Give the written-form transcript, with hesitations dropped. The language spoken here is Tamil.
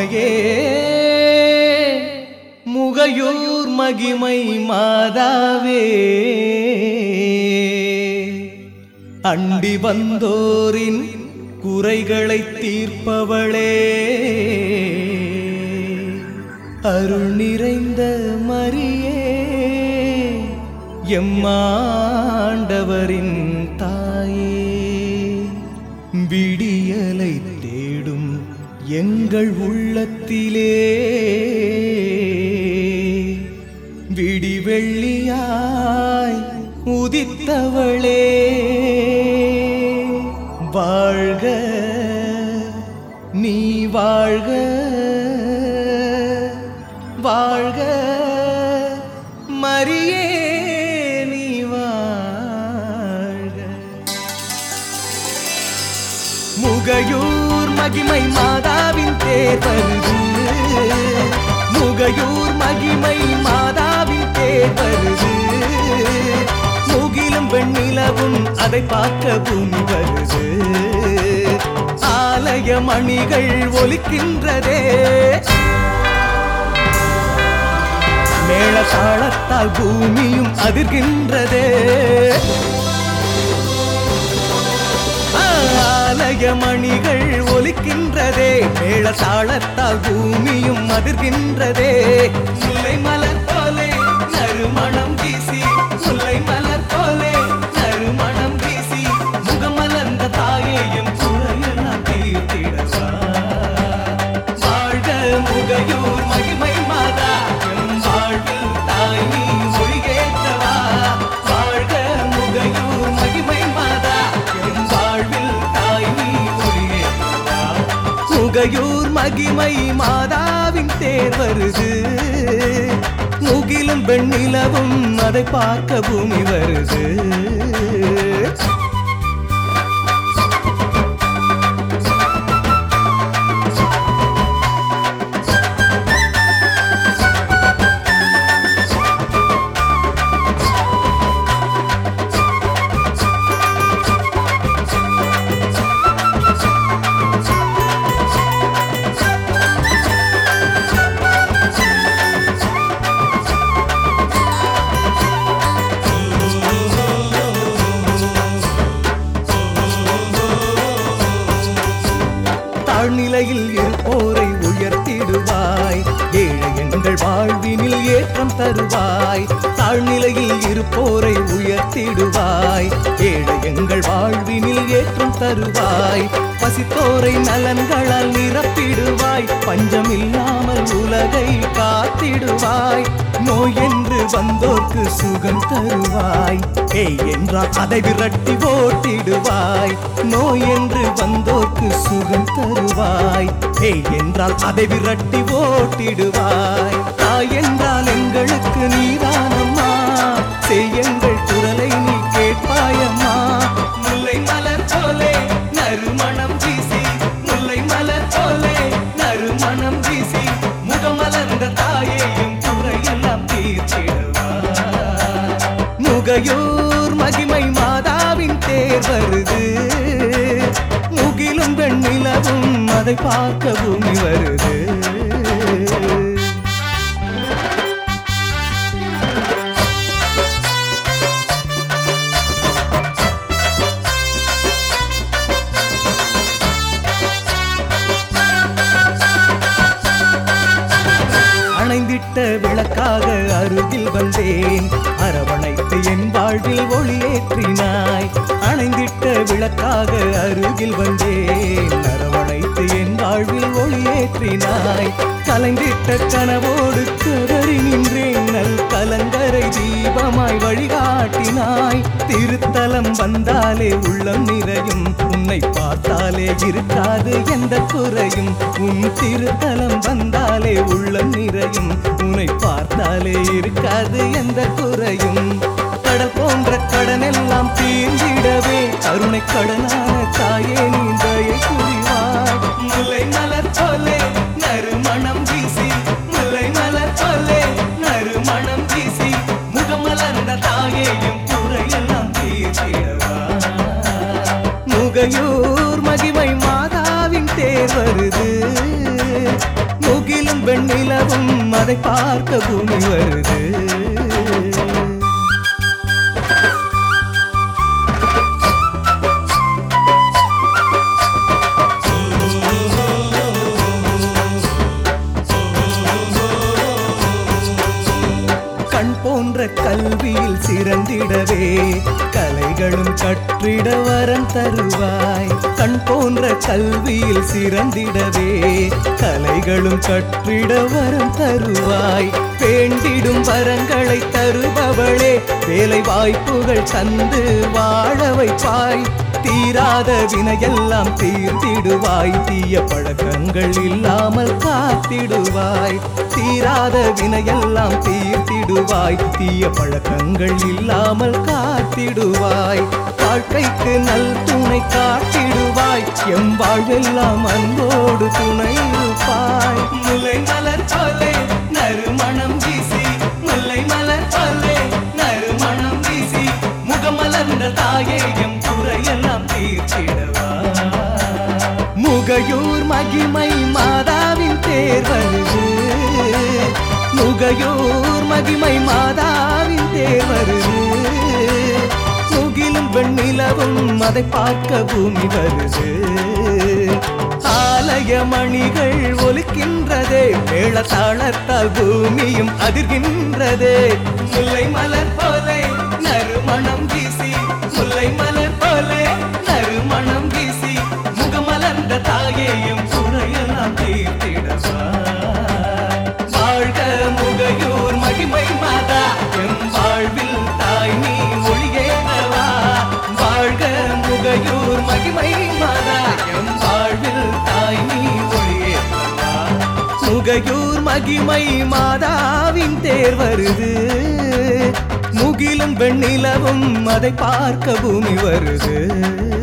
அன்னையே முகையூர் மகிமை மாதாவே அண்டி வந்தோரின் குறைகளை தீர்ப்பவளே அருள் நிறைந்த மரியே எம்மாண்டவரின் தாயே விடியலை தேடும் எங்கள் உள்ளத்திலே விடிவெள்ளியாய் உதித்தவளே வாழ்க நீ வாழ்க வாழ்க மரியே நீ வாழ்க. முகையூர் மகிமை மாதாவின் தேர் வருது முகையூர் மகிமை மாதாவின் தேர் வருது முகிலும் வெண்ணிலவும் அதை பார்க்க பூமி வருது ஆலய மணிகள் ஒலிக்கின்றதே மேள தாளத்தால் பூமியும் அதிர்கின்றதே ஆலய மணிகள் ஒலிக்கின்றதே மேள தாளத்தால் பூமியும் அதிர்கின்றதே முல்லை மலர் போலே நறுமணம் வீசி முல்லை மலர் போலே நறுமணம் வீசி முகமலர்ந்த தாயையும் குறையெல்லாம் தீர்த்திடவா வாழ்க முகையூர் மகிமை மாதா எம் வாழ்வில் தாய் நீ மொழிகேற்றவா வாழ்க முகையூர் மகிமை மாதா எம் வாழ்வில் தாய் நீ மொழிகேற்றவா முகையூர் மகிமை மாதாவின் தேர் வருது முகிலும் வெண்ணிலவும் அதை பார்க்க பூமி வருது தாழ்நிலையில் இருப்போரை உயர்த்திடுவாய் ஏழை எங்கள் வாழ்வினில் ஏற்றம் தருவாய் தாழ்நிலையில் இருப்போரை உயர்த்திடுவாய் ஏழை எங்கள் வாழ்வினில் ஏற்றம் தருவாய் பசித்தோரை நலன்களால் நிரப்பிடுவாய் பஞ்சமில்லாமல் உலகை காத்திடுவாய் நோய் என்று வந்தோர்க்கு சுகம் தருவாய் பேய் என்றால் அதை விரட்டி ஓட்டிடுவாய் நோய் என்று வந்தோர்க்கு சுகம் தருவாய் பேய் என்றால் அதை விரட்டி ஓட்டிடுவாய் தாய் என்றால் எங்களுக்கு நீதானம்மா செய்யுங்கள் குரலை நீ கேட்பாயம்மா முல்லை மலர் போலே நறுமணம் வீசி முல்லை மலர் போலே நறுமணம் வீசி முகமலர்ந்த தாயையும் குறையெல்லாம் தீர்த்திடவா முகையூர் மகிமை மாதாவின் தேர் வருது முகிலும் வெண்ணிலவும் அதை பார்க்க பூமி வருது அணைந்திட்ட விளக்காக அருகில் வந்தேன் அரவணைத்து என் வாழ்வில் ஒளியேற்றினாய் அணைந்திட்ட விளக்காக அருகில் வந்தேன் அரவணைத்து என் வாழ்வில் ஒளியேற்றினாய் கலைந்திட்ட கனவோடு கதறி நின்றேன் நல் கலங்கரை தீபமாய் வழிகாட்டினாய் திருத்தலம் வந்தாலே உள்ளம் நிறையும் உன்னை பார்த்தாலே இருக்காது எந்த குறையும் உன் திருத்தலம் வந்தாலே உள்ளம் நிறையும் உன்னை பார்த்தாலே இருக்காது எந்த குறையும் கடல் போன்ற கடனெல்லாம் தீர்ந்திடவே கருணை கடனான தாயே நீ தயை புரிவாய் முல்லை மலர் போலே நறுமணம் வீசி முல்லை மலர் போலே நறுமணம் வீசி முகமலர்ந்த தாயையும் குறையெல்லாம் தீர்த்திடவா முகையூர் மகிமை மாதாவின் தேர் வருது வெண்ணிலவும் அதை பார்க்க பூமி வருது. கண் போன்ற கல்வியில் சிறந்திடவே கலைகளும் கற்றிட வரம் தருவாய். கண் போன்ற கல்வியில் சிறந்திடவே கலைகளும் கற்றிட வரம் தருவாய். வேண்டிடும் வரங்களை தருபவளே, வேலை வாய்ப்புகள் தந்து வாழ வைப்பாய். தீராத வினையெல்லாம் தீர்த்திடுவாய், தீய பழக்கங்கள் இல்லாமல் காத்திடுவாய். தீராத வினையெல்லாம் தீர்த்திடுவாய், தீய பழக்கங்கள் இல்லாமல் காத்திடுவாய். வாழ்க்கைக்கு நல் துணை காட்டிடுவாய், எம் வாழ்வெல்லாம் அன்போடு துணை இருப்பாய். முல்லை மலர் போலே நறுமணம் வீசி, முல்லை மலர் போலே நறுமணம் வீசி, முகமலர்ந்த தாயே எம் குறையெல்லாம் தீர்த்திடவா. முகையூர் மகிமை மாதாவின் தேர் வருது. முகையூர் மகிமை மாதாவின் தேர் வருது. முகிலும் வெண்ணிலவும் அதை பார்க்க பூமி வருது. ஆலய மணிகள் ஒலிக்கின்றதே, மேள தாளத்தால் பூமியும் அதிர்கின்றதே. முல்லை மலர் போலே நறுமணம் வீசி, முல்லை மலர் போலே நறுமணம் வீசி, முகமலர்ந்த தாயேயும் குறையெல்லாம் தீர்த்திடவா. வாழ்க முகையூர் மகிமை மாதா, எம் வாழ்வில் தாய் நீ ஒளியேற்றவா. வாழ்க முகையூர் மகிமை மாதா, எம் வாழ்வில் தாய் நீ ஒளியேற்றவா. முகையூர் மகிமை மாதாவின் தேர் வருது. முகிலும் வெண்ணிலவும் அதை பார்க்க பூமி வருது.